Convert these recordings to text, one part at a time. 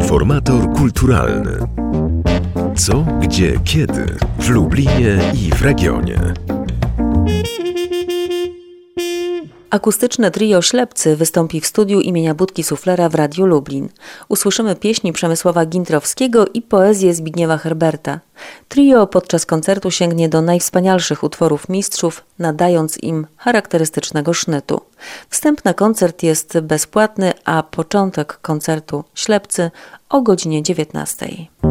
Informator kulturalny. Co, gdzie, kiedy w Lublinie i w regionie. Akustyczne trio Ślepcy wystąpi w studiu imienia Budki Suflera w Radiu Lublin. Usłyszymy pieśni Przemysława Gintrowskiego i poezję Zbigniewa Herberta. Trio podczas koncertu sięgnie do najwspanialszych utworów mistrzów, nadając im charakterystycznego sznytu. Wstęp na koncert jest bezpłatny, a początek koncertu Ślepcy o godzinie 19.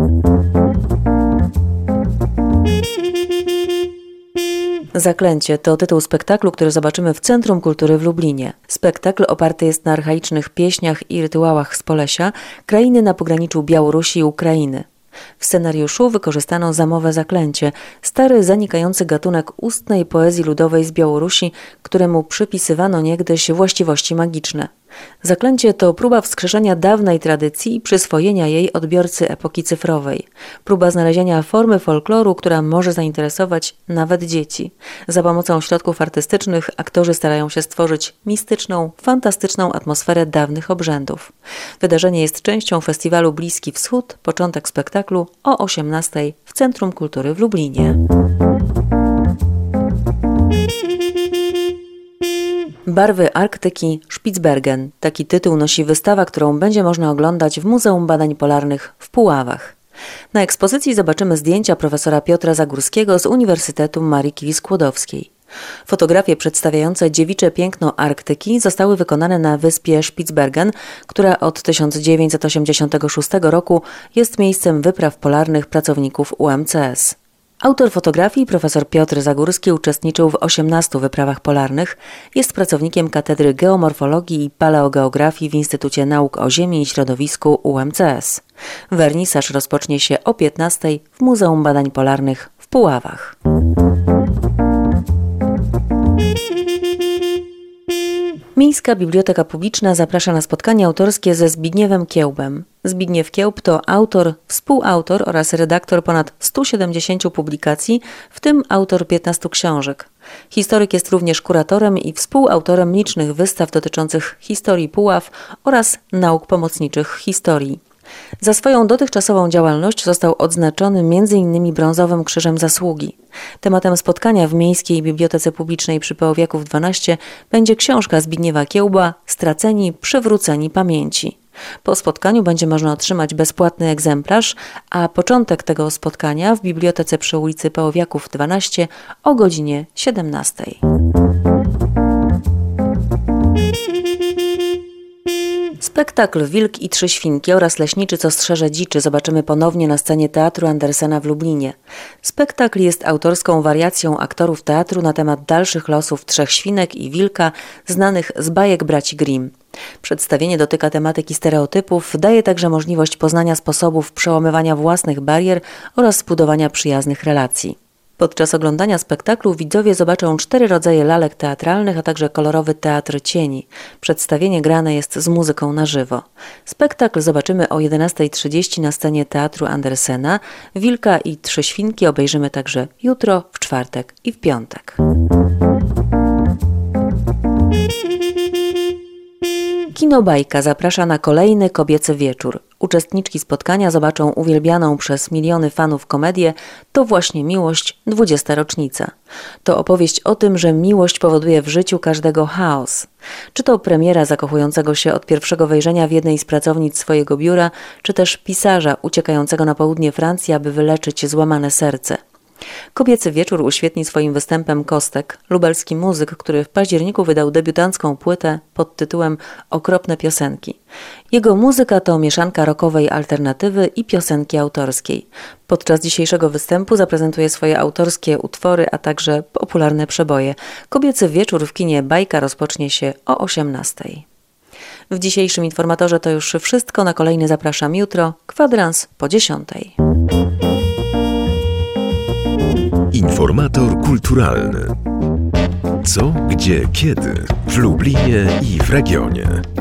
Zaklęcie to tytuł spektaklu, który zobaczymy w Centrum Kultury w Lublinie. Spektakl oparty jest na archaicznych pieśniach i rytuałach z Polesia, krainy na pograniczu Białorusi i Ukrainy. W scenariuszu wykorzystano zamowe zaklęcie, stary, zanikający gatunek ustnej poezji ludowej z Białorusi, któremu przypisywano niegdyś właściwości magiczne. Zaklęcie to próba wskrzeszenia dawnej tradycji i przyswojenia jej odbiorcy epoki cyfrowej. Próba znalezienia formy folkloru, która może zainteresować nawet dzieci. Za pomocą środków artystycznych aktorzy starają się stworzyć mistyczną, fantastyczną atmosferę dawnych obrzędów. Wydarzenie jest częścią festiwalu Bliski Wschód, początek spektaklu o 18:00 w Centrum Kultury w Lublinie. Barwy Arktyki Spitsbergen. Taki tytuł nosi wystawa, którą będzie można oglądać w Muzeum Badań Polarnych w Puławach. Na ekspozycji zobaczymy zdjęcia profesora Piotra Zagórskiego z Uniwersytetu Marii Curie-Skłodowskiej. Fotografie przedstawiające dziewicze piękno Arktyki zostały wykonane na wyspie Spitsbergen, która od 1986 roku jest miejscem wypraw polarnych pracowników UMCS. Autor fotografii, profesor Piotr Zagórski, uczestniczył w 18 wyprawach polarnych, jest pracownikiem Katedry Geomorfologii i Paleogeografii w Instytucie Nauk o Ziemi i Środowisku UMCS. Wernisaż rozpocznie się o 15:00 w Muzeum Badań Polarnych w Puławach. Miejska Biblioteka Publiczna zaprasza na spotkanie autorskie ze Zbigniewem Kiełbem. Zbigniew Kiełb to autor, współautor oraz redaktor ponad 170 publikacji, w tym autor 15 książek. Historyk jest również kuratorem i współautorem licznych wystaw dotyczących historii Puław oraz nauk pomocniczych historii. Za swoją dotychczasową działalność został odznaczony m.in. Brązowym Krzyżem Zasługi. Tematem spotkania w Miejskiej Bibliotece Publicznej przy Połowiaków 12 będzie książka Zbigniewa Kiełba „Straceni, przywróceni pamięci”. Po spotkaniu będzie można otrzymać bezpłatny egzemplarz, a początek tego spotkania w Bibliotece przy ulicy Połowiaków 12 o godzinie 17:00. Spektakl Wilk i Trzy Świnki oraz Leśniczy, co strzeże dziczy zobaczymy ponownie na scenie Teatru Andersena w Lublinie. Spektakl jest autorską wariacją aktorów teatru na temat dalszych losów trzech świnek i wilka znanych z bajek braci Grimm. Przedstawienie dotyka tematyki stereotypów, daje także możliwość poznania sposobów przełamywania własnych barier oraz budowania przyjaznych relacji. Podczas oglądania spektaklu widzowie zobaczą 4 rodzaje lalek teatralnych, a także kolorowy teatr cieni. Przedstawienie grane jest z muzyką na żywo. Spektakl zobaczymy o 11:30 na scenie Teatru Andersena. Wilka i Trzy Świnki obejrzymy także jutro, w czwartek i w piątek. Kino Bajka zaprasza na kolejny kobiecy wieczór. Uczestniczki spotkania zobaczą uwielbianą przez miliony fanów komedię „To właśnie miłość, 20. rocznica”. To opowieść o tym, że miłość powoduje w życiu każdego chaos. Czy to premiera zakochującego się od pierwszego wejrzenia w jednej z pracownic swojego biura, czy też pisarza uciekającego na południe Francji, aby wyleczyć złamane serce. Kobiecy wieczór uświetni swoim występem Kostek, lubelski muzyk, który w październiku wydał debiutancką płytę pod tytułem „Okropne piosenki”. Jego muzyka to mieszanka rockowej alternatywy i piosenki autorskiej. Podczas dzisiejszego występu zaprezentuje swoje autorskie utwory, a także popularne przeboje. Kobiecy wieczór w kinie Bajka rozpocznie się o 18:00. W dzisiejszym informatorze to już wszystko. Na kolejny zapraszam jutro, kwadrans po 10:00. Informator kulturalny. Co, gdzie, kiedy w Lublinie i w regionie.